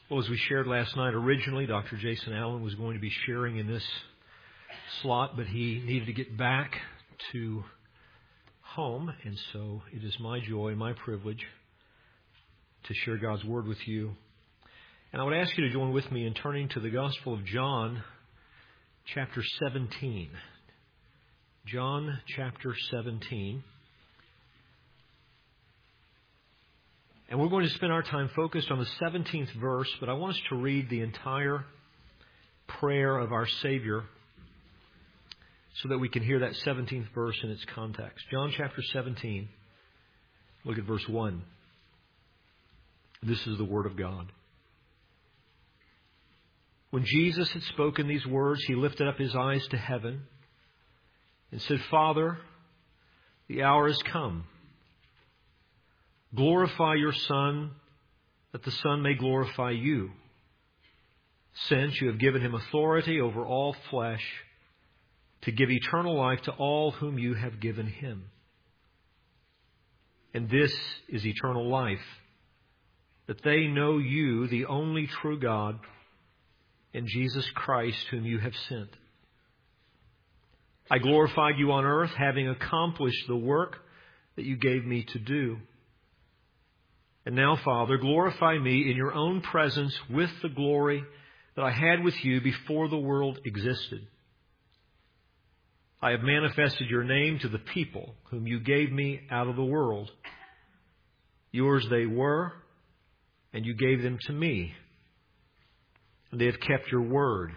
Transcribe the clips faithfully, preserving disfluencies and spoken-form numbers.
Well, as we shared last night, originally Doctor Jason Allen was going to be sharing in this slot, but he needed to get back to home, and so it is my joy, my privilege to share God's Word with you. And I would ask you to join with me in turning to the Gospel of John, chapter seventeen. John, chapter seventeen. And we're going to spend our time focused on the seventeenth verse, but I want us to read the entire prayer of our Savior so that we can hear that seventeenth verse in its context. John chapter seventeen, look at verse one. This is the Word of God. When Jesus had spoken these words, He lifted up His eyes to heaven and said, Father, the hour has come. Glorify your Son, that the Son may glorify you, since you have given Him authority over all flesh to give eternal life to all whom you have given Him. And this is eternal life, that they know you, the only true God, and Jesus Christ, whom you have sent. I glorified you on earth, having accomplished the work that you gave me to do. And now, Father, glorify me in your own presence with the glory that I had with you before the world existed. I have manifested your name to the people whom you gave me out of the world. Yours they were, and you gave them to me. And they have kept your word.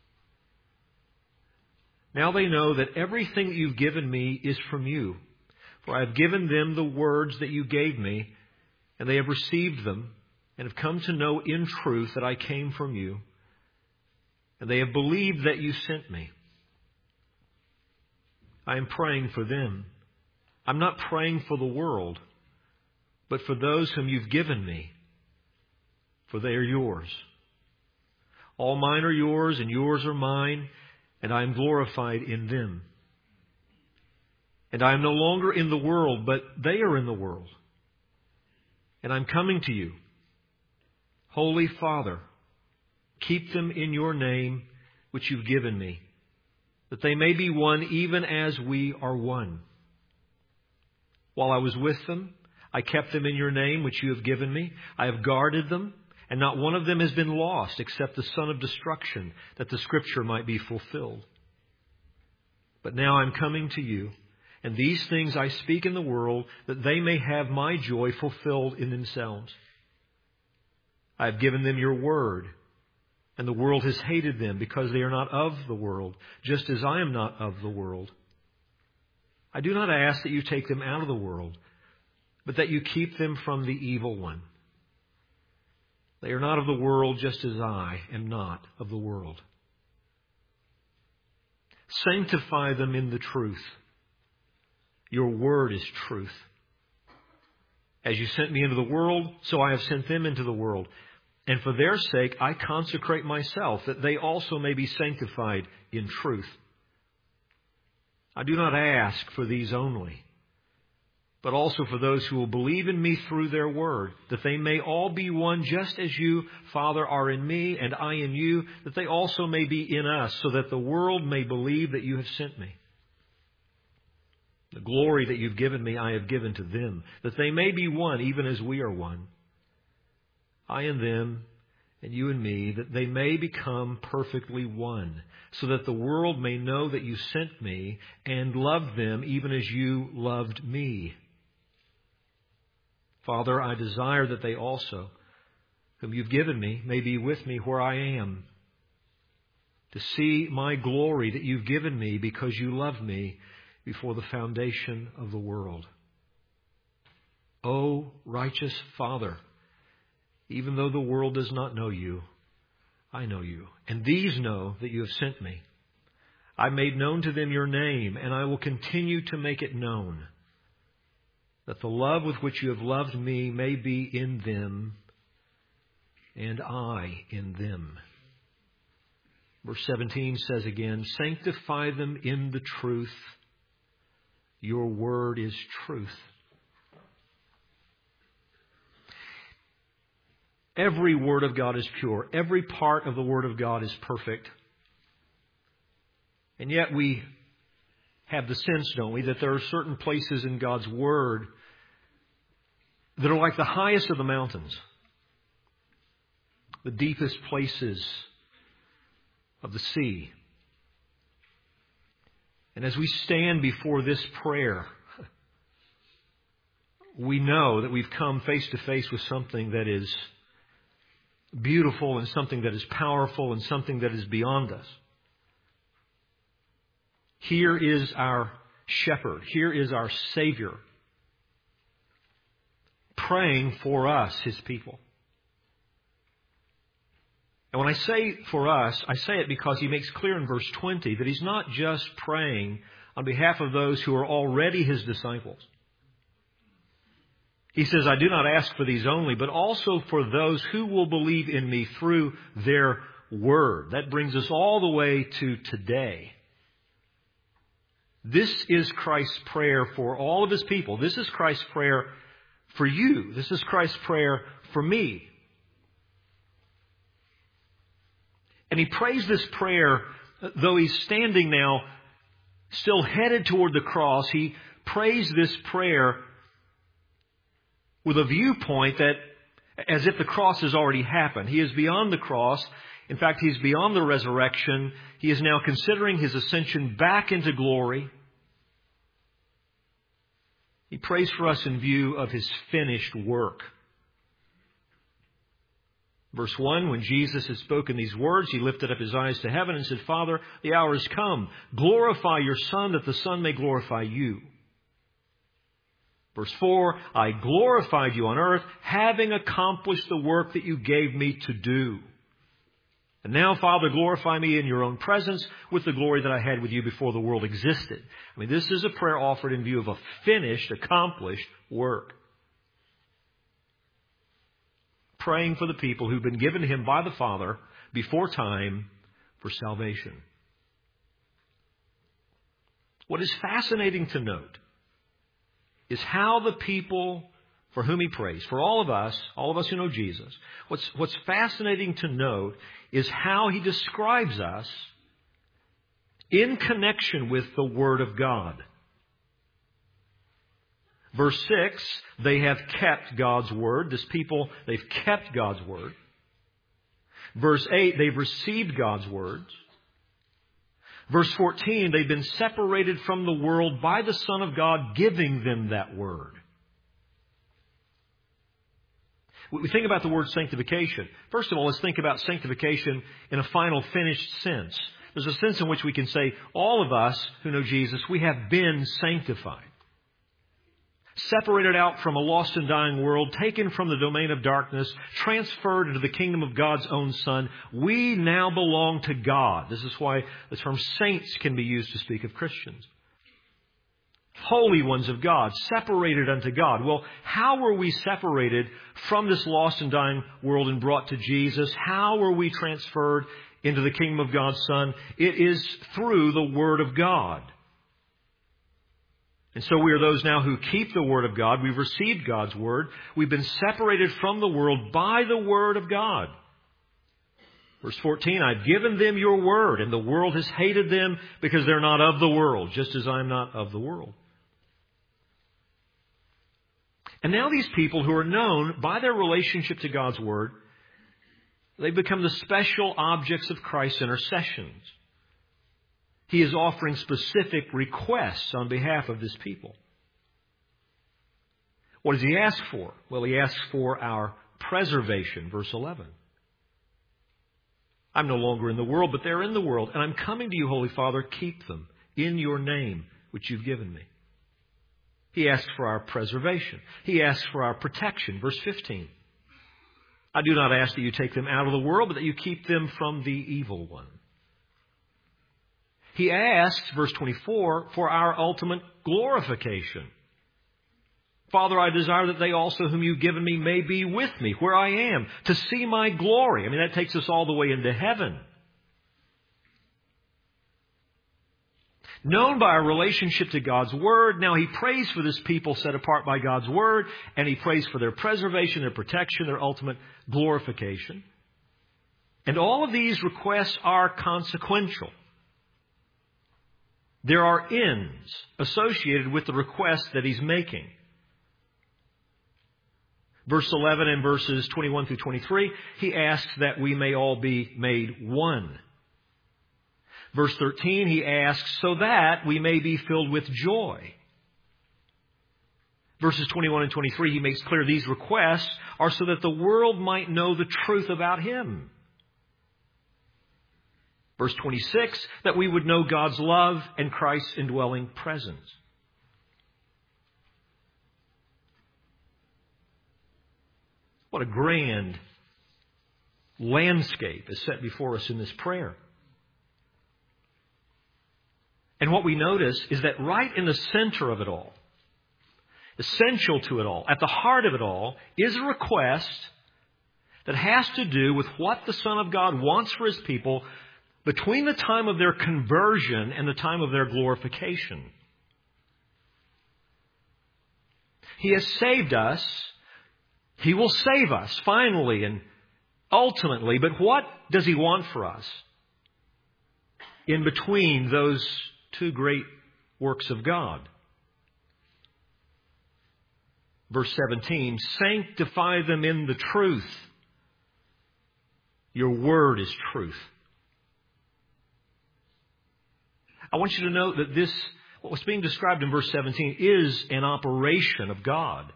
Now they know that everything that you've given me is from you. For I have given them the words that you gave me, and they have received them, and have come to know in truth that I came from you. And they have believed that you sent me. I am praying for them. I'm not praying for the world, but for those whom you've given me, for they are yours. All mine are yours, and yours are mine, and I am glorified in them. And I am no longer in the world, but they are in the world. And I'm coming to you. Holy Father, keep them in your name, which you've given me, that they may be one even as we are one. While I was with them, I kept them in your name, which you have given me. I have guarded them, and not one of them has been lost except the son of destruction, that the Scripture might be fulfilled. But now I'm coming to you, and these things I speak in the world, that they may have my joy fulfilled in themselves. I have given them your word, and the world has hated them because they are not of the world, just as I am not of the world. I do not ask that you take them out of the world, but that you keep them from the evil one. They are not of the world, just as I am not of the world. Sanctify them in the truth. Your word is truth. As you sent me into the world, so I have sent them into the world. And for their sake I consecrate myself, that they also may be sanctified in truth. I do not ask for these only, but also for those who will believe in me through their word, that they may all be one, just as you, Father, are in me and I in you, that they also may be in us, so that the world may believe that you have sent me. The glory that you've given me I have given to them, that they may be one, even as we are one. I and them, and you and me, that they may become perfectly one, so that the world may know that you sent me and loved them even as you loved me. Father, I desire that they also, whom you've given me, may be with me where I am, to see my glory that you've given me because you loved me before the foundation of the world. O righteous Father, even though the world does not know you, I know you, and these know that you have sent me. I made known to them your name, and I will continue to make it known, that the love with which you have loved me may be in them, and I in them. Verse seventeen says again, sanctify them in the truth. Your word is truth. Every word of God is pure. Every part of the Word of God is perfect. And yet we have the sense, don't we, that there are certain places in God's Word that are like the highest of the mountains, the deepest places of the sea. And as we stand before this prayer, we know that we've come face to face with something that is beautiful and something that is powerful and something that is beyond us. Here is our shepherd. Here is our Savior praying for us, His people. And when I say for us, I say it because He makes clear in verse twenty that He's not just praying on behalf of those who are already His disciples. He says, I do not ask for these only, but also for those who will believe in me through their word. That brings us all the way to today. This is Christ's prayer for all of His people. This is Christ's prayer for you. This is Christ's prayer for me. And He prays this prayer, though He's standing now, still headed toward the cross. He prays this prayer with a viewpoint that as if the cross has already happened. He is beyond the cross. In fact, He's beyond the resurrection. He is now considering His ascension back into glory. He prays for us in view of His finished work. Verse one, when Jesus had spoken these words, He lifted up His eyes to heaven and said, Father, the hour has come. Glorify your Son, that the Son may glorify you. Verse four, I glorified you on earth, having accomplished the work that you gave me to do. And now, Father, glorify me in your own presence with the glory that I had with you before the world existed. I mean, this is a prayer offered in view of a finished, accomplished work. Praying for the people who've been given to Him by the Father before time for salvation. What is fascinating to note is how the people for whom He prays, for all of us, all of us who know Jesus, what's, what's fascinating to note is how He describes us in connection with the Word of God. Verse six, they have kept God's Word. This people, they've kept God's Word. Verse eight, they've received God's words. Verse fourteen, they've been separated from the world by the Son of God giving them that Word. We think about the word sanctification. First of all, let's think about sanctification in a final, finished sense. There's a sense in which we can say, all of us who know Jesus, we have been sanctified. Separated out from a lost and dying world, taken from the domain of darkness, transferred into the kingdom of God's own Son. We now belong to God. This is why the term saints can be used to speak of Christians. Holy ones of God, separated unto God. Well, how were we separated from this lost and dying world and brought to Jesus? How were we transferred into the kingdom of God's Son? It is through the Word of God. And so we are those now who keep the Word of God. We've received God's Word. We've been separated from the world by the Word of God. Verse fourteen, I've given them your Word, and the world has hated them because they're not of the world, just as I'm not of the world. And now these people who are known by their relationship to God's Word, they've become the special objects of Christ's intercessions. He is offering specific requests on behalf of this people. What does He ask for? Well, He asks for our preservation, verse eleven. I'm no longer in the world, but they're in the world, and I'm coming to you, Holy Father, keep them in your name, which you've given me. He asks for our preservation. He asks for our protection, verse fifteen. I do not ask that you take them out of the world, but that you keep them from the evil one. He asks, verse twenty-four, for our ultimate glorification. Father, I desire that they also whom you've given me may be with me where I am, to see my glory. I mean, that takes us all the way into heaven. known by our relationship to God's Word. Now He prays for this people set apart by God's Word, and He prays for their preservation, their protection, their ultimate glorification. And all of these requests are consequential. There are ends associated with the request that He's making. Verse eleven and verses twenty-one through twenty-three, He asks that we may all be made one. Verse thirteen, He asks so that we may be filled with joy. Verses twenty-one and twenty-three, He makes clear these requests are so that the world might know the truth about Him. Verse twenty-six, that we would know God's love and Christ's indwelling presence. What a grand landscape is set before us in this prayer. And what we notice is that right in the center of it all, essential to it all, at the heart of it all, is a request that has to do with what the Son of God wants for His people between the time of their conversion and the time of their glorification. He has saved us. He will save us finally and ultimately. But what does He want for us in between those two great works of God? Verse seventeen, sanctify them in the truth. Your word is truth. I want you to note that this, what was being described in verse seventeen, is an operation of God.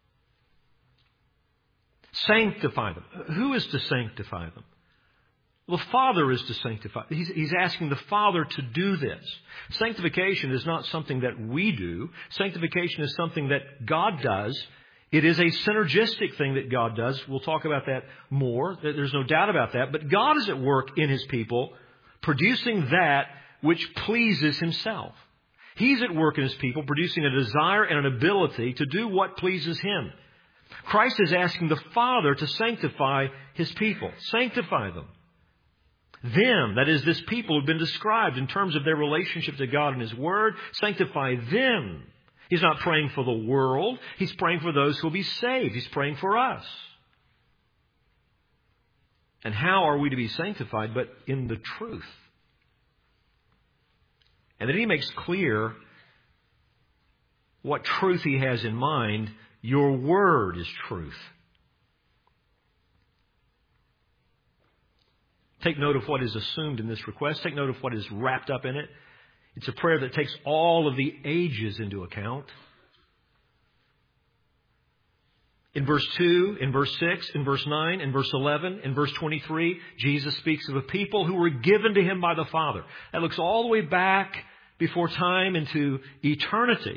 Sanctify them. Who is to sanctify them? Well, the Father is to sanctify. He's, he's asking the Father to do this. Sanctification is not something that we do. Sanctification is something that God does. It is a synergistic thing that God does. We'll talk about that more. There's no doubt about that. But God is at work in His people, producing that which pleases Himself. He's at work in His people, producing a desire and an ability to do what pleases Him. Christ is asking the Father to sanctify His people. Sanctify them. Them, that is, this people have been described in terms of their relationship to God and His Word. Sanctify them. He's not praying for the world. He's praying for those who will be saved. He's praying for us. And how are we to be sanctified but in the truth? And then He makes clear what truth He has in mind. Your word is truth. Take note of what is assumed in this request. Take note of what is wrapped up in it. It's a prayer that takes all of the ages into account. In verse two, in verse six, in verse nine, in verse eleven, in verse twenty-three, Jesus speaks of a people who were given to Him by the Father. That looks all the way back before time into eternity.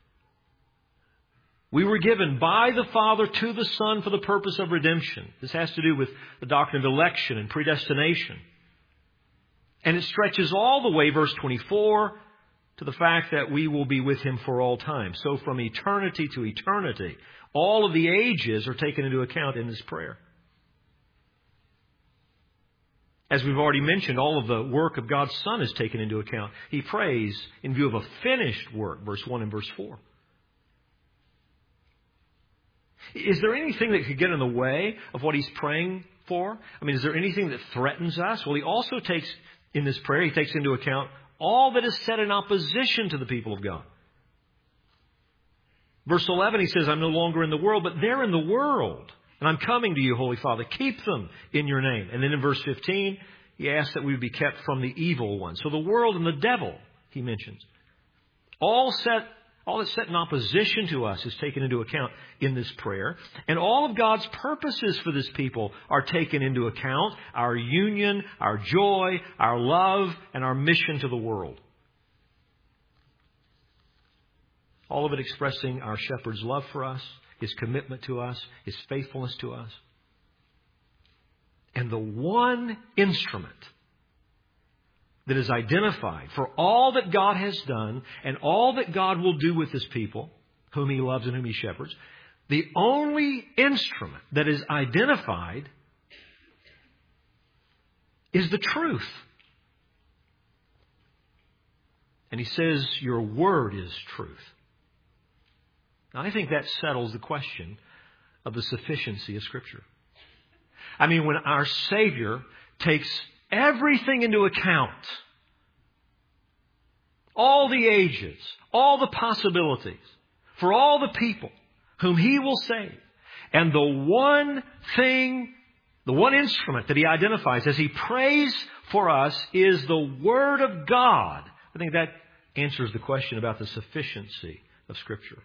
We were given by the Father to the Son for the purpose of redemption. This has to do with the doctrine of election and predestination. And it stretches all the way, verse twenty-four, to the fact that we will be with Him for all time. So from eternity to eternity, all of the ages are taken into account in this prayer. As we've already mentioned, all of the work of God's Son is taken into account. He prays in view of a finished work, verse one and verse four. Is there anything that could get in the way of what He's praying for? I mean, is there anything that threatens us? Well, He also takes, in this prayer, He takes into account all that is set in opposition to the people of God. Verse eleven, He says, I'm no longer in the world, but they're in the world. And I'm coming to you, Holy Father. Keep them in your name. And then in verse fifteen, He asks that we be kept from the evil one. So the world and the devil, He mentions. All set All that's set in opposition to us is taken into account in this prayer. And all of God's purposes for this people are taken into account. Our union, our joy, our love, and our mission to the world. All of it expressing our shepherd's love for us, His commitment to us, His faithfulness to us. And the one instrument that is identified for all that God has done and all that God will do with His people, whom He loves and whom He shepherds, the only instrument that is identified is the truth. And He says, your word is truth. Now, I think that settles the question of the sufficiency of Scripture. I mean, when our Savior takes everything into account, all the ages, all the possibilities, for all the people whom He will save, and the one thing, the one instrument that He identifies as He prays for us is the Word of God, I think that answers the question about the sufficiency of Scripture.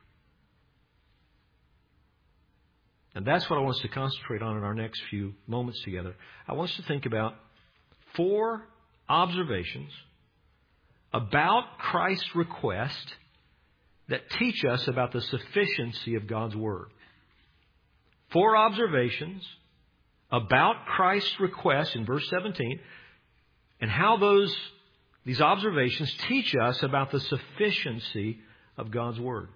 And that's what I want us to concentrate on in our next few moments together. I want us to think about four observations about Christ's request that teach us about the sufficiency of God's Word. Four observations about Christ's request in verse seventeen and how those these observations teach us about the sufficiency of God's Word.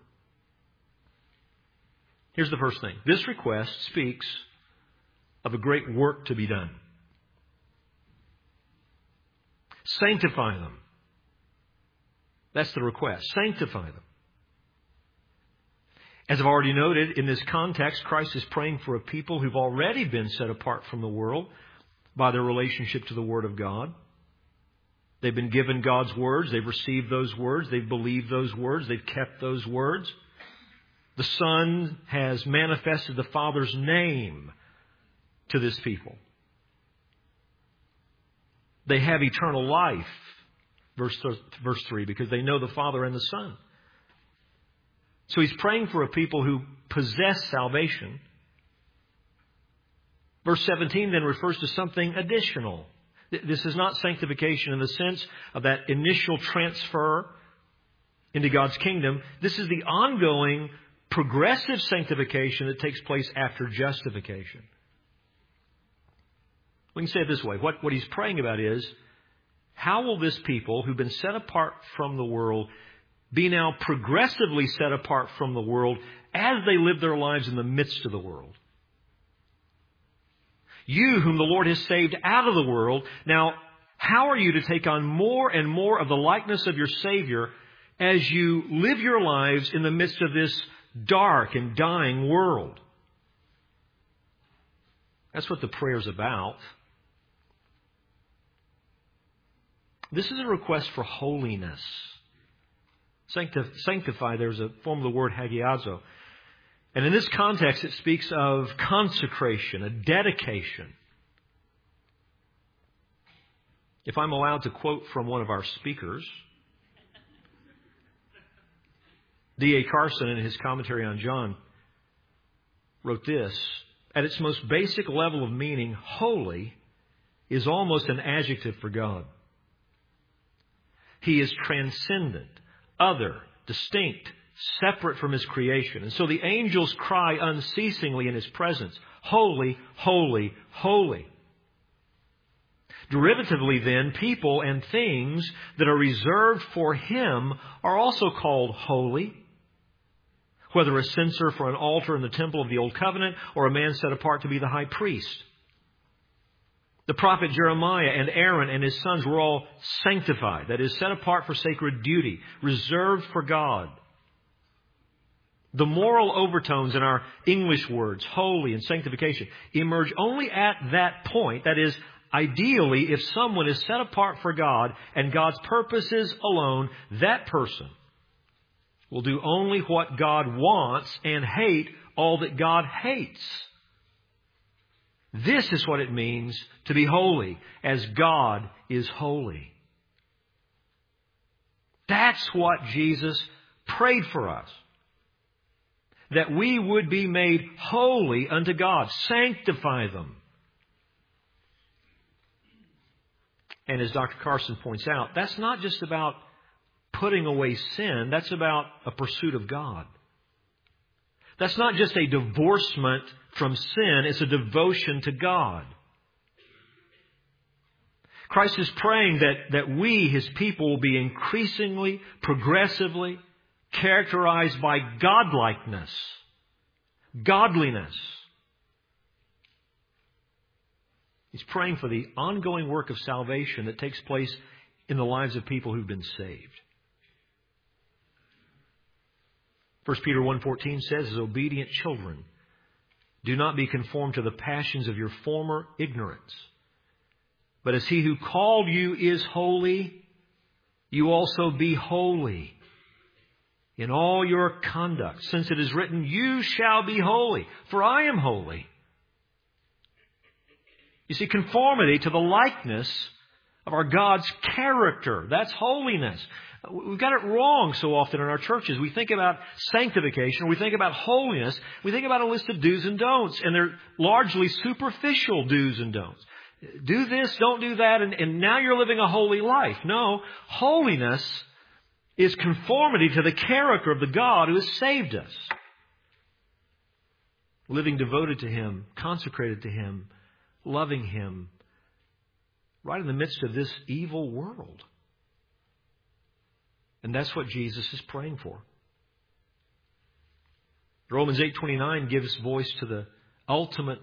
Here's the first thing. This request speaks of a great work to be done. Sanctify them. That's the request. Sanctify them. As I've already noted, in this context, Christ is praying for a people who've already been set apart from the world by their relationship to the Word of God. They've been given God's words. They've received those words. They've believed those words. They've kept those words. The Son has manifested the Father's name to this people. They have eternal life, verse, verse three, because they know the Father and the Son. So He's praying for a people who possess salvation. Verse seventeen then refers to something additional. This is not sanctification in the sense of that initial transfer into God's kingdom. This is the ongoing progressive sanctification that takes place after justification. We can say it this way. What, what He's praying about is, how will this people who've been set apart from the world be now progressively set apart from the world as they live their lives in the midst of the world? You, whom the Lord has saved out of the world, now how are you to take on more and more of the likeness of your Savior as you live your lives in the midst of this dark and dying world? That's what the prayer's about. This is a request for holiness. Sanctify, there's a form of the word hagiazo. And in this context, it speaks of consecration, a dedication. If I'm allowed to quote from one of our speakers, D A Carson, in his commentary on John, wrote this: at its most basic level of meaning, holy is almost an adjective for God. He is transcendent, other, distinct, separate from His creation. And so the angels cry unceasingly in His presence, holy, holy, holy. Derivatively then, people and things that are reserved for Him are also called holy. Whether a censer for an altar in the temple of the Old Covenant or a man set apart to be the high priest. The prophet Jeremiah and Aaron and his sons were all sanctified, that is, set apart for sacred duty, reserved for God. The moral overtones in our English words, holy and sanctification, emerge only at that point. That is, ideally, if someone is set apart for God and God's purposes alone, that person will do only what God wants and hate all that God hates. This is what it means to be holy, as God is holy. That's what Jesus prayed for us. That we would be made holy unto God. Sanctify them. And as Doctor Carson points out, that's not just about putting away sin. That's about a pursuit of God. That's not just a divorcement from sin. It's a devotion to God. Christ is praying that, that we, His people, will be increasingly, progressively characterized by godlikeness, godliness. He's praying for the ongoing work of salvation that takes place in the lives of people who've been saved. First Peter one fourteen says, as obedient children, do not be conformed to the passions of your former ignorance. But as He who called you is holy, you also be holy in all your conduct, since it is written, you shall be holy, for I am holy. You see, conformity to the likeness of our God's character, that's holiness. We've got it wrong so often in our churches. We think about sanctification, we think about holiness, we think about a list of do's and don'ts, and they're largely superficial do's and don'ts. Do this, don't do that, and, and now you're living a holy life. No, holiness is conformity to the character of the God who has saved us. Living devoted to Him, consecrated to Him, loving Him, right in the midst of this evil world. And that's what Jesus is praying for. Romans eight twenty-nine gives voice to the ultimate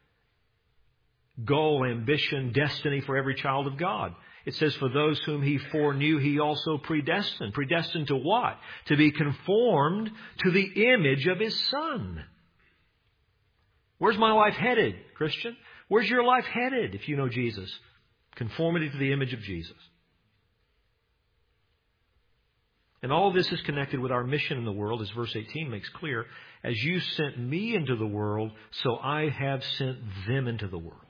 goal, ambition, destiny for every child of God. It says, for those whom He foreknew, He also predestined. Predestined to what? To be conformed to the image of His Son. Where's my life headed, Christian? Where's your life headed if you know Jesus? Conformity to the image of Jesus. And all this is connected with our mission in the world, as verse eighteen makes clear. As you sent me into the world, so I have sent them into the world.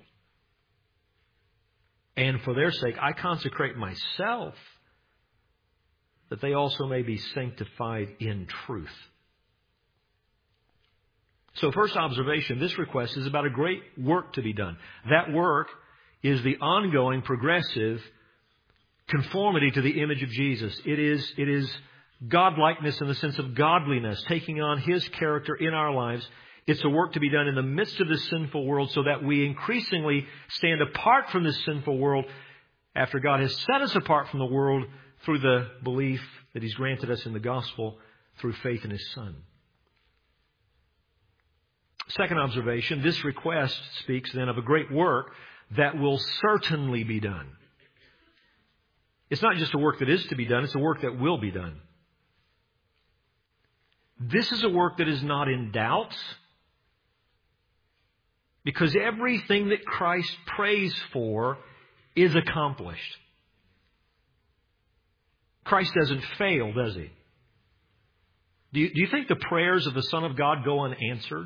And for their sake, I consecrate myself, that they also may be sanctified in truth. So first observation, this request is about a great work to be done. That work is the ongoing, progressive conformity to the image of Jesus. It is, it is godlikeness in the sense of godliness, taking on His character in our lives. It's a work to be done in the midst of this sinful world so that we increasingly stand apart from this sinful world after God has set us apart from the world through the belief that He's granted us in the gospel through faith in His Son. Second observation, this request speaks then of a great work that will certainly be done. It's not just a work that is to be done, it's a work that will be done. This is a work that is not in doubt, because everything that Christ prays for is accomplished. Christ doesn't fail, does He? Do you, do you think the prayers of the Son of God go unanswered?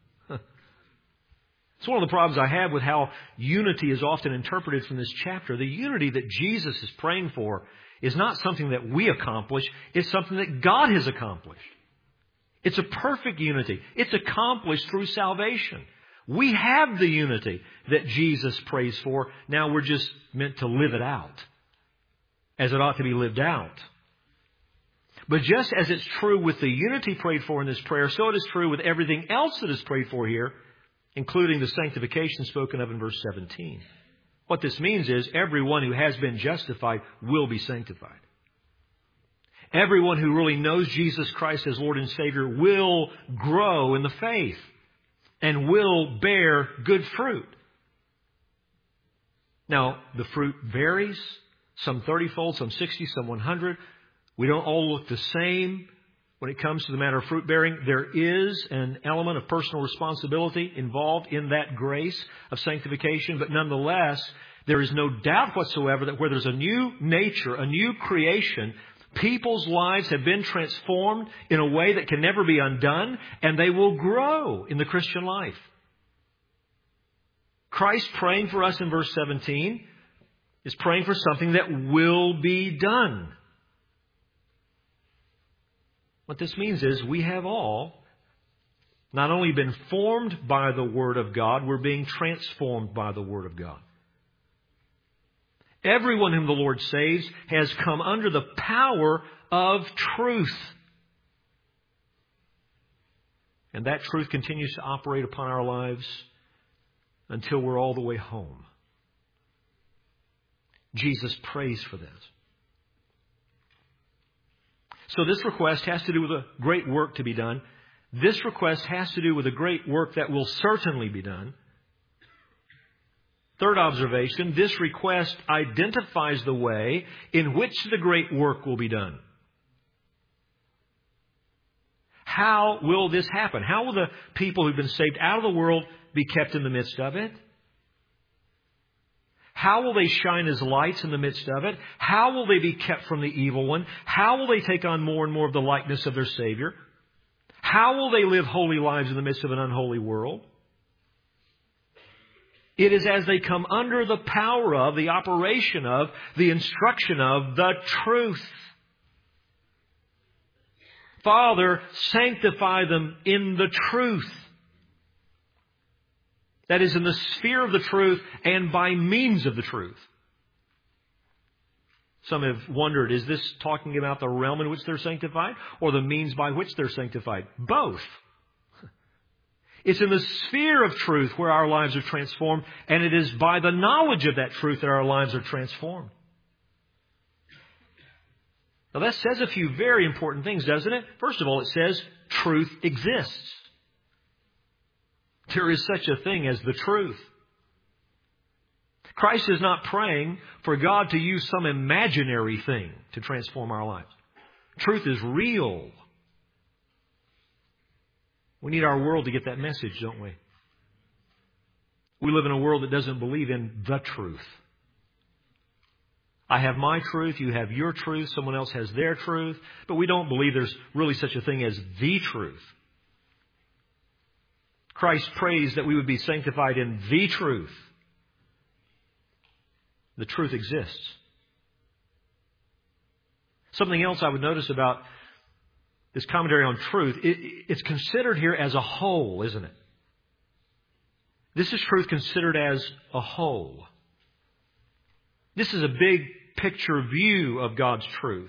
It's one of the problems I have with how unity is often interpreted from this chapter. The unity that Jesus is praying for is not something that we accomplish. It's something that God has accomplished. It's a perfect unity. It's accomplished through salvation. We have the unity that Jesus prays for. Now we're just meant to live it out as it ought to be lived out. But just as it's true with the unity prayed for in this prayer, so it is true with everything else that is prayed for here, including the sanctification spoken of in verse seventeen. What this means is everyone who has been justified will be sanctified. Everyone who really knows Jesus Christ as Lord and Savior will grow in the faith and will bear good fruit. Now, the fruit varies, some thirty-fold, some sixty, some one hundred. We don't all look the same. When it comes to the matter of fruit bearing, there is an element of personal responsibility involved in that grace of sanctification. But nonetheless, there is no doubt whatsoever that where there's a new nature, a new creation, people's lives have been transformed in a way that can never be undone, and they will grow in the Christian life. Christ praying for us in verse seventeen is praying for something that will be done. What this means is we have all not only been formed by the Word of God, we're being transformed by the Word of God. Everyone whom the Lord saves has come under the power of truth. And that truth continues to operate upon our lives until we're all the way home. Jesus prays for this. So this request has to do with a great work to be done. This request has to do with a great work that will certainly be done. Third observation, this request identifies the way in which the great work will be done. how will this happen? How will the people who've been saved out of the world be kept in the midst of it? How will they shine as lights in the midst of it? How will they be kept from the evil one? How will they take on more and more of the likeness of their Savior? How will they live holy lives in the midst of an unholy world? It is as they come under the power of, the operation of, the instruction of the truth. Father, sanctify them in the truth. That is, in the sphere of the truth and by means of the truth. Some have wondered, is this talking about the realm in which they're sanctified or the means by which they're sanctified? Both. It's in the sphere of truth where our lives are transformed, and it is by the knowledge of that truth that our lives are transformed. Now that says a few very important things, doesn't it? First of all, it says truth exists. There is such a thing as the truth. Christ is not praying for God to use some imaginary thing to transform our lives. Truth is real. We need our world to get that message, don't we? We live in a world that doesn't believe in the truth. I have my truth, you have your truth, someone else has their truth, but we don't believe there's really such a thing as the truth. Christ prays that we would be sanctified in the truth. The truth exists. Something else I would notice about this commentary on truth, it, it's considered here as a whole, isn't it? This is truth considered as a whole. This is a big picture view of God's truth.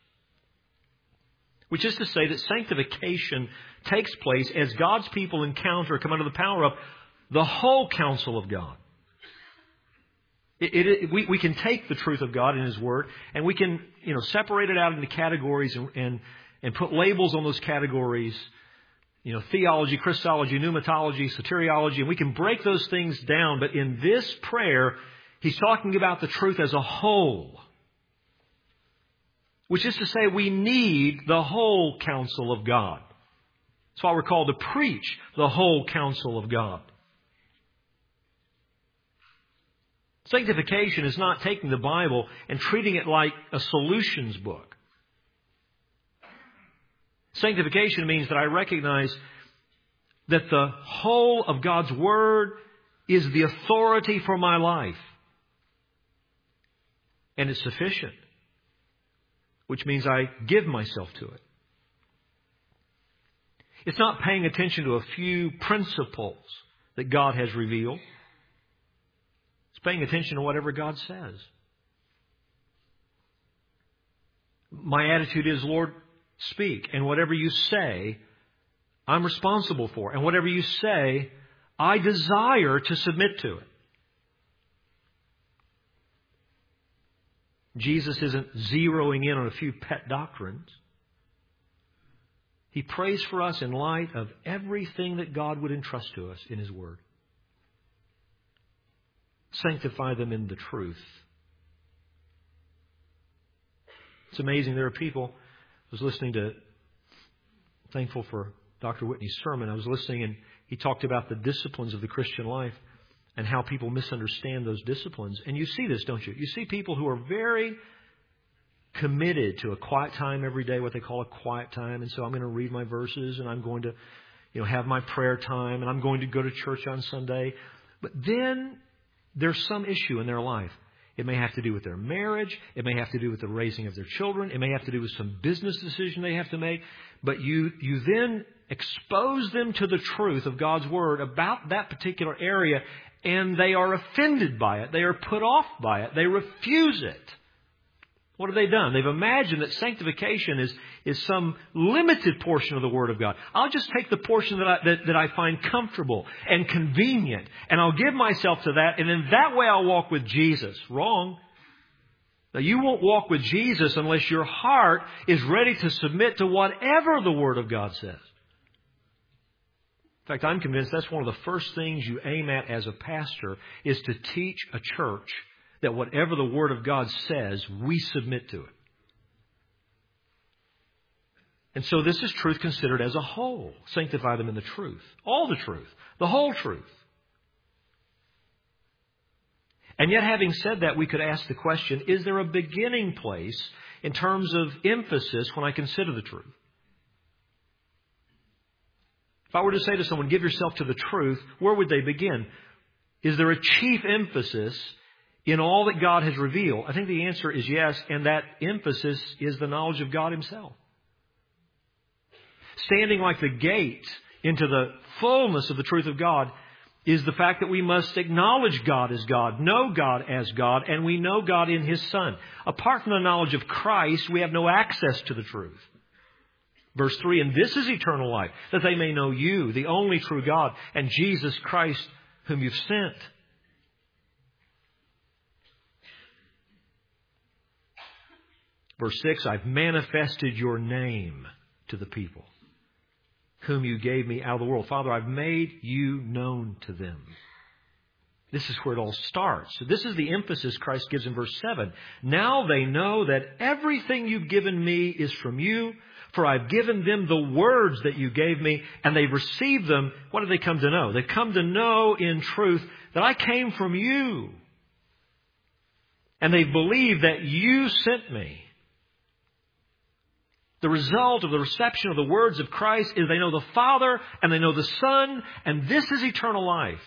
Which is to say that sanctification takes place as God's people encounter, come under the power of the whole counsel of God. It, it, we, we can take the truth of God in His Word and we can, you know, separate it out into categories and, and, and put labels on those categories. You know, theology, Christology, pneumatology, soteriology, and we can break those things down. But in this prayer, he's talking about the truth as a whole. Which is to say, we need the whole counsel of God. That's why we're called to preach the whole counsel of God. Sanctification is not taking the Bible and treating it like a solutions book. Sanctification means that I recognize that the whole of God's Word is the authority for my life. And it's sufficient. Which means I give myself to it. It's not paying attention to a few principles that God has revealed. It's paying attention to whatever God says. My attitude is, Lord, speak. And whatever you say, I'm responsible for. And whatever you say, I desire to submit to it. Jesus isn't zeroing in on a few pet doctrines. He prays for us in light of everything that God would entrust to us in His Word. Sanctify them in the truth. It's amazing. There are people, I was listening to, thankful for Doctor Whitney's sermon. I was listening and he talked about the disciplines of the Christian life and how people misunderstand those disciplines. And you see this, don't you? You see people who are very committed to a quiet time every day, what they call a quiet time. And so I'm going to read my verses and I'm going to, you know, have my prayer time and I'm going to go to church on Sunday. But then there's some issue in their life. It may have to do with their marriage. It may have to do with the raising of their children. It may have to do with some business decision they have to make. But you, you then expose them to the truth of God's Word about that particular area, and they are offended by it. They are put off by it. They refuse it. What have they done? They've imagined that sanctification is, is some limited portion of the Word of God. I'll just take the portion that I, that, that I find comfortable and convenient, and I'll give myself to that, and in that way I'll walk with Jesus. Wrong. Now, you won't walk with Jesus unless your heart is ready to submit to whatever the Word of God says. In fact, I'm convinced that's one of the first things you aim at as a pastor is to teach a church that whatever the Word of God says, we submit to it. And so this is truth considered as a whole. Sanctify them in the truth. All the truth. The whole truth. And yet, having said that, we could ask the question, is there a beginning place in terms of emphasis when I consider the truth? If I were to say to someone, give yourself to the truth, where would they begin? Is there a chief emphasis in all that God has revealed? I think the answer is yes, and that emphasis is the knowledge of God Himself. Standing like the gate into the fullness of the truth of God is the fact that we must acknowledge God as God, know God as God, and we know God in His Son. Apart from the knowledge of Christ, we have no access to the truth. Verse three, and this is eternal life, that they may know you, the only true God, and Jesus Christ, whom you've sent. Verse six, I've manifested your name to the people, whom you gave me out of the world. Father, I've made you known to them. This is where it all starts. So this is the emphasis Christ gives in verse seven. Now they know that everything you've given me is from you, for I've given them the words that you gave me, and they've received them. What do they come to know? They come to know in truth that I came from you. And they believe that you sent me. The result of the reception of the words of Christ is they know the Father and they know the Son, and this is eternal life.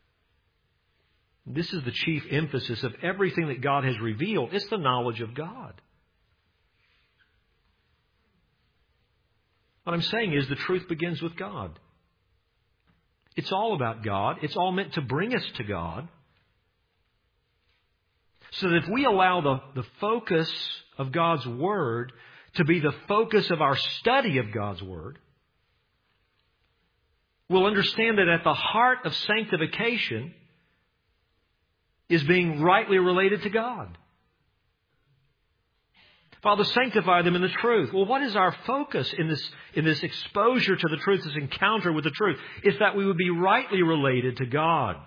This is the chief emphasis of everything that God has revealed. It's the knowledge of God. What I'm saying is the truth begins with God. It's all about God. It's all meant to bring us to God. So that if we allow the, the focus of God's Word to be the focus of our study of God's Word, we'll understand that at the heart of sanctification is being rightly related to God. Father, sanctify them in the truth. Well, what is our focus in this, in this exposure to the truth, this encounter with the truth? It's that we would be rightly related to God.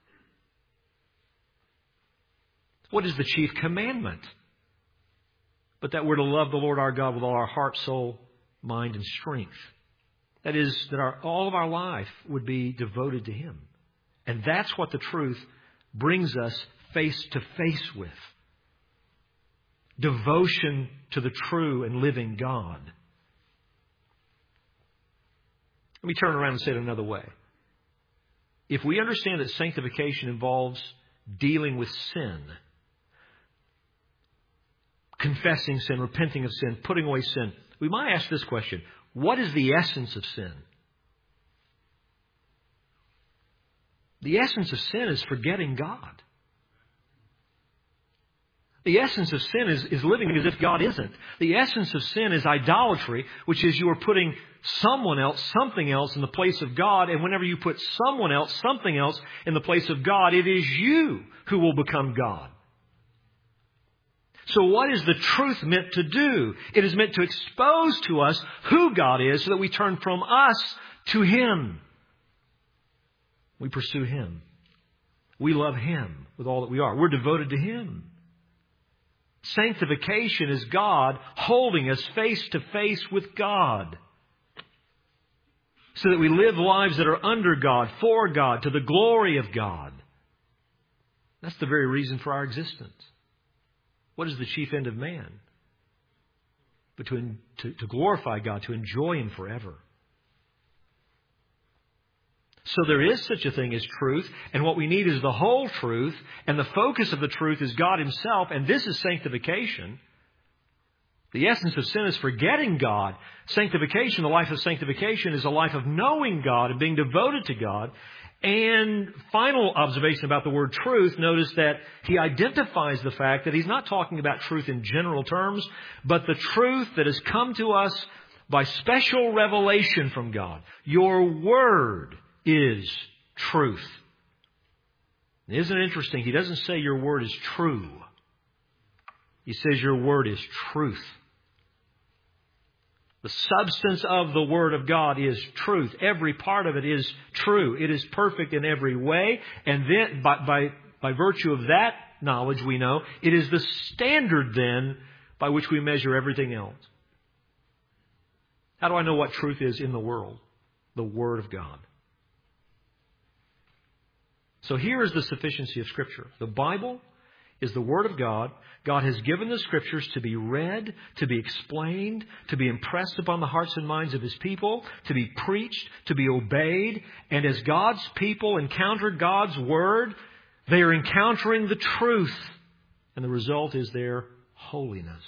What is the chief commandment? But that we're to love the Lord our God with all our heart, soul, mind, and strength. That is, that our, all of our life would be devoted to Him. And that's what the truth brings us face to face with. Devotion to the true and living God. Let me turn around and say it another way. If we understand that sanctification involves dealing with sin, confessing sin, repenting of sin, putting away sin, we might ask this question: what is the essence of sin? The essence of sin is forgetting God. The essence of sin is, is living as if God isn't. The essence of sin is idolatry, which is you are putting someone else, something else in the place of God. And whenever you put someone else, something else in the place of God, it is you who will become God. So what is the truth meant to do? It is meant to expose to us who God is so that we turn from us to Him. We pursue Him. We love Him with all that we are. We're devoted to Him. Sanctification is God holding us face to face with God, so that we live lives that are under God, for God, to the glory of God. That's the very reason for our existence. What is the chief end of man? But to, to, to glorify God, to enjoy Him forever. So there is such a thing as truth, and what we need is the whole truth, and the focus of the truth is God Himself, and this is sanctification. The essence of sin is forgetting God. Sanctification, the life of sanctification, is a life of knowing God and being devoted to God. And final observation about the word truth, notice that he identifies the fact that he's not talking about truth in general terms, but the truth that has come to us by special revelation from God. Your word is truth. Isn't it interesting? He doesn't say your word is true. He says your word is truth. The substance of the Word of God is truth. Every part of it is true. It is perfect in every way. And then, by, by, by virtue of that knowledge, we know it is the standard then by which we measure everything else. How do I know what truth is in the world? The Word of God. So here is the sufficiency of Scripture. The Bible is the Word of God. God has given the Scriptures to be read, to be explained, to be impressed upon the hearts and minds of His people, to be preached, to be obeyed. And as God's people encounter God's Word, they are encountering the truth. And the result is their holiness.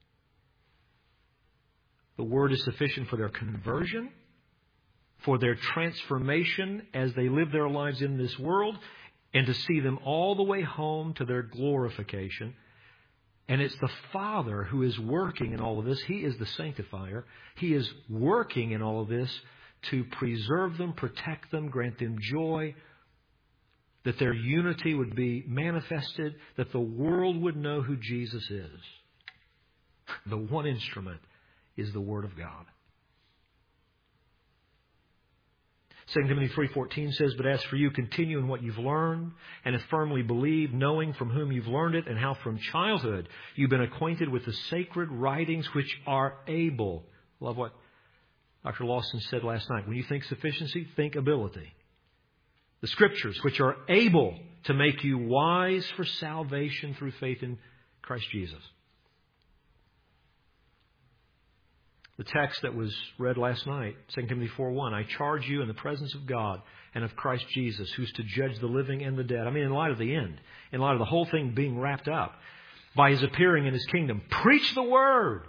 The Word is sufficient for their conversion, for their transformation as they live their lives in this world, and to see them all the way home to their glorification. And it's the Father who is working in all of this. He is the sanctifier. He is working in all of this to preserve them, protect them, grant them joy, that their unity would be manifested, that the world would know who Jesus is. The one instrument is the Word of God. Second Timothy three fourteen says, "But as for you, continue in what you've learned and have firmly believed, knowing from whom you've learned it, and how from childhood you've been acquainted with the sacred writings which are able." Love what Doctor Lawson said last night. When you think sufficiency, think ability. The Scriptures which are able to make you wise for salvation through faith in Christ Jesus. The text that was read last night, Second Timothy four one, "I charge you in the presence of God and of Christ Jesus, who's to judge the living and the dead." I mean, in light of the end, in light of the whole thing being wrapped up, by His appearing in His kingdom, preach the Word.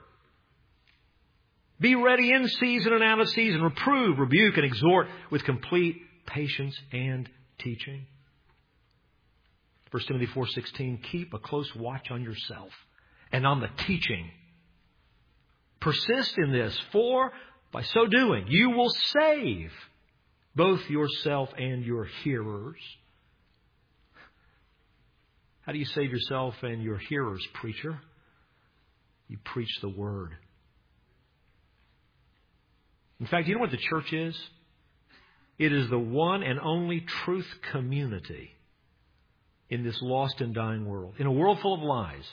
Be ready in season and out of season. Reprove, rebuke, and exhort with complete patience and teaching. First Timothy four sixteen, "Keep a close watch on yourself and on the teaching. Persist in this, for by so doing, you will save both yourself and your hearers." How do you save yourself and your hearers, preacher? You preach the Word. In fact, you know what the church is? It is the one and only truth community in this lost and dying world. In a world full of lies,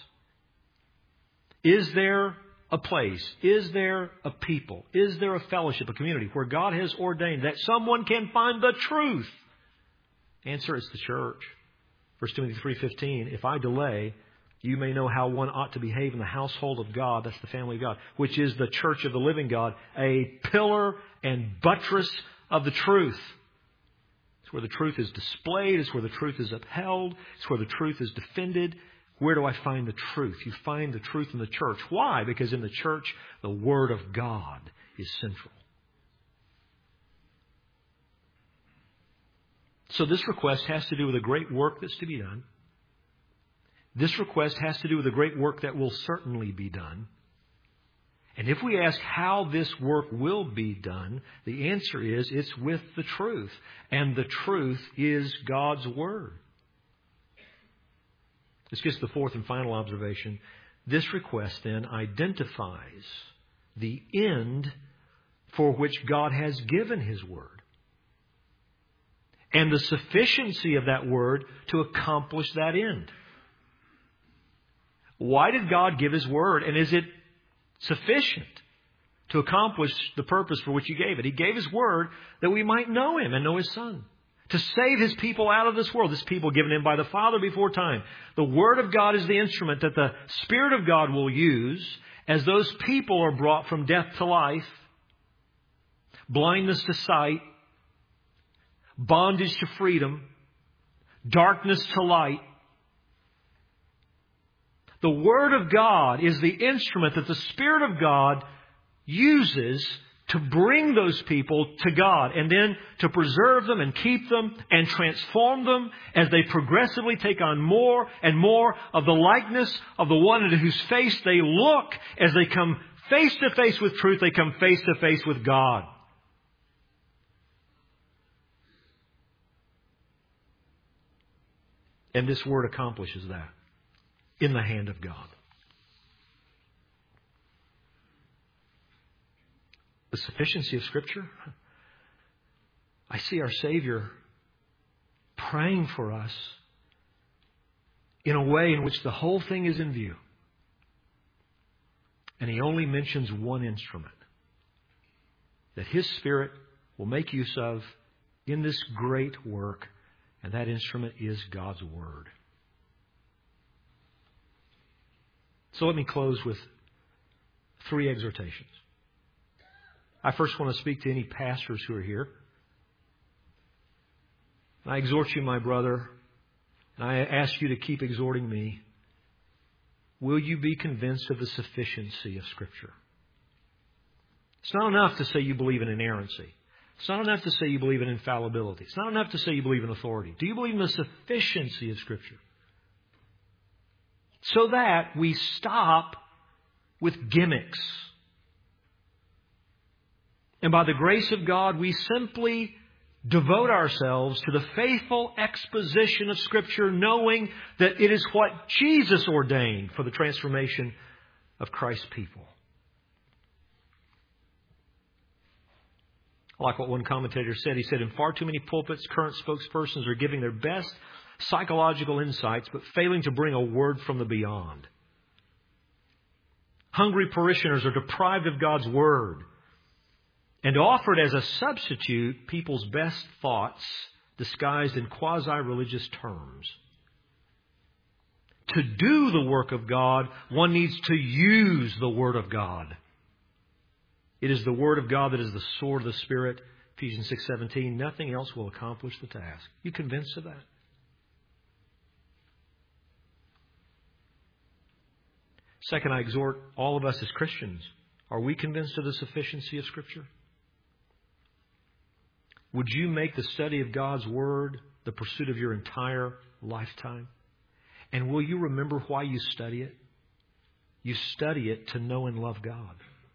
is there a place, is there a people, is there a fellowship, a community where God has ordained that someone can find the truth? Answer, it's the church. First Timothy three fifteen, "If I delay, you may know how one ought to behave in the household of God," that's the family of God, "which is the church of the living God, a pillar and buttress of the truth." It's where the truth is displayed. It's where the truth is upheld. It's where the truth is defended. Where do I find the truth? You find the truth in the church. Why? Because in the church, the Word of God is central. So this request has to do with a great work that's to be done. This request has to do with a great work that will certainly be done. And if we ask how this work will be done, the answer is it's with the truth. And the truth is God's Word. This gets to the fourth and final observation. This request then identifies the end for which God has given His Word, and the sufficiency of that Word to accomplish that end. Why did God give His Word, and is it sufficient to accomplish the purpose for which He gave it? He gave His Word that we might know Him and know His Son, to save His people out of this world, this people given Him by the Father before time. The Word of God is the instrument that the Spirit of God will use as those people are brought from death to life, blindness to sight, bondage to freedom, darkness to light. The Word of God is the instrument that the Spirit of God uses to bring those people to God, and then to preserve them and keep them and transform them as they progressively take on more and more of the likeness of the one into whose face they look. As they come face to face with truth, they come face to face with God. And this Word accomplishes that in the hand of God. The sufficiency of Scripture. I see our Savior praying for us in a way in which the whole thing is in view. And He only mentions one instrument. that His Spirit will make use of in this great work, and that instrument is God's Word. So let me close with three exhortations. I first want to speak to any pastors who are here. I exhort you, my brother, and I ask you to keep exhorting me. Will you be convinced of the sufficiency of Scripture? It's not enough to say you believe in inerrancy. It's not enough to say you believe in infallibility. It's not enough to say you believe in authority. Do you believe in the sufficiency of Scripture? So that we stop with gimmicks. And by the grace of God, we simply devote ourselves to the faithful exposition of Scripture, knowing that it is what Jesus ordained for the transformation of Christ's people. I like what one commentator said. He said, in far too many pulpits, current spokespersons are giving their best psychological insights, but failing to bring a word from the beyond. Hungry parishioners are deprived of God's Word and offered as a substitute people's best thoughts disguised in quasi-religious terms. To do the work of God, one needs to use the Word of God. It is the Word of God that is the sword of the Spirit. Ephesians six seventeen. Nothing else will accomplish the task. You convinced of that? Second, I exhort all of us as Christians. Are we convinced of the sufficiency of Scripture? Would you make the study of God's Word the pursuit of your entire lifetime? And will you remember why you study it? You study it to know and love God.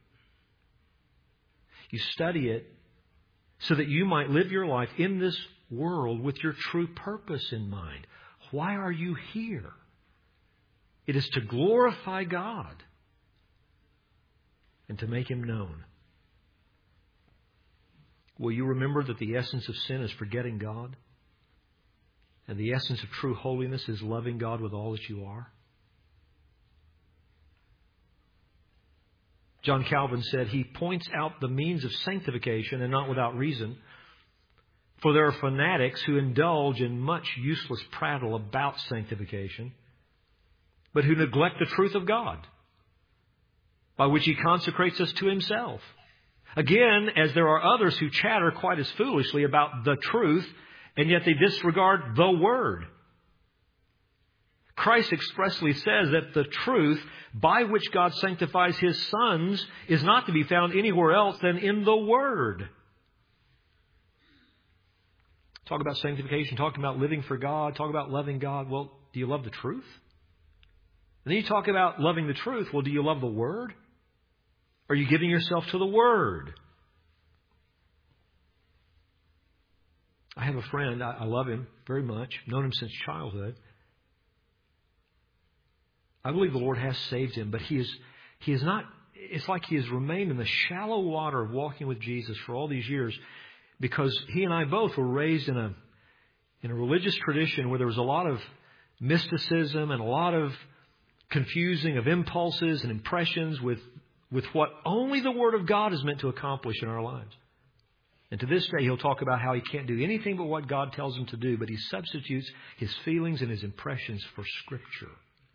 You study it so that you might live your life in this world with your true purpose in mind. Why are you here? It is to glorify God and to make Him known. Will you remember that the essence of sin is forgetting God? And the essence of true holiness is loving God with all that you are? John Calvin said he points out the means of sanctification, and not without reason. For there are fanatics who indulge in much useless prattle about sanctification, but who neglect the truth of God, by which He consecrates us to Himself. Again, as there are others who chatter quite as foolishly about the truth, and yet they disregard the Word. Christ expressly says that the truth by which God sanctifies His sons is not to be found anywhere else than in the Word. Talk about sanctification, talk about living for God, talk about loving God. Well, do you love the truth? And then you talk about loving the truth. Well, do you love the Word? Are you giving yourself to the Word? I have a friend. I, I love him very much. Known him since childhood. I believe the Lord has saved him, but he is he is not. It's like he has remained in the shallow water of walking with Jesus for all these years, because he and I both were raised in a in a religious tradition where there was a lot of mysticism and a lot of confusing of impulses and impressions with with what only the Word of God is meant to accomplish in our lives. And to this day, he'll talk about how he can't do anything but what God tells him to do, but he substitutes his feelings and his impressions for Scripture.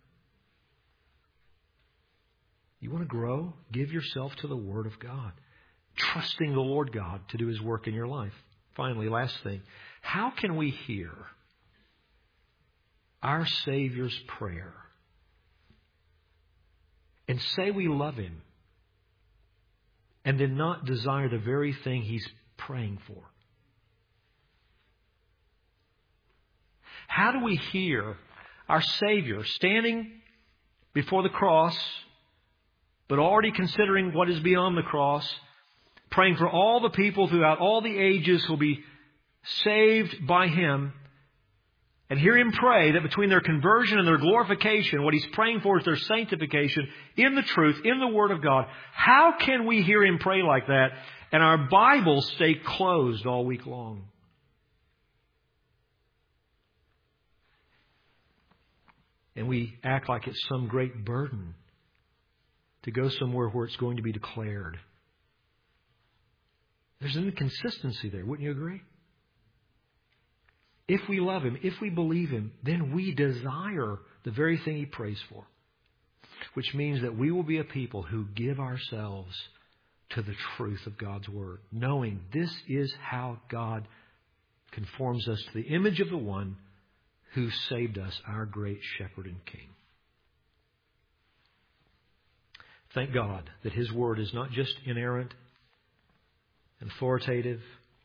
You want to grow? Give yourself to the Word of God, trusting the Lord God to do His work in your life. Finally, last thing, how can we hear our Savior's prayer and say we love Him and then not desire the very thing He's praying for? How do we hear our Savior standing before the cross, but already considering what is beyond the cross, praying for all the people throughout all the ages who will be saved by Him, and hear Him pray that between their conversion and their glorification, what He's praying for is their sanctification in the truth, in the Word of God? How can we hear Him pray like that and our Bibles stay closed all week long? And we act like it's some great burden to go somewhere where it's going to be declared. There's an inconsistency there. Wouldn't you agree? If we love Him, if we believe Him, then we desire the very thing He prays for. Which means that we will be a people who give ourselves to the truth of God's Word, knowing this is how God conforms us to the image of the one who saved us, our great Shepherd and King. Thank God that His Word is not just inerrant and authoritative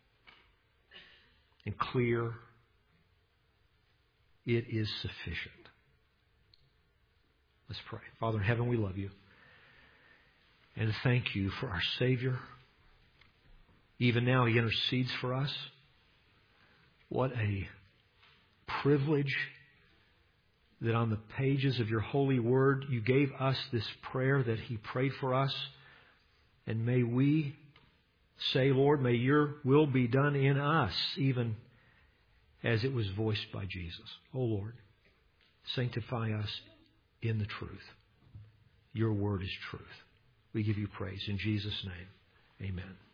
and clear. It is sufficient. Let's pray. Father in heaven, we love You. And thank You for our Savior. Even now He intercedes for us. What a privilege that on the pages of Your holy word You gave us this prayer that He prayed for us. And may we say, Lord, may Your will be done in us, even as it was voiced by Jesus. Oh Lord, sanctify us in the truth. Your word is truth. We give You praise in Jesus' name. Amen.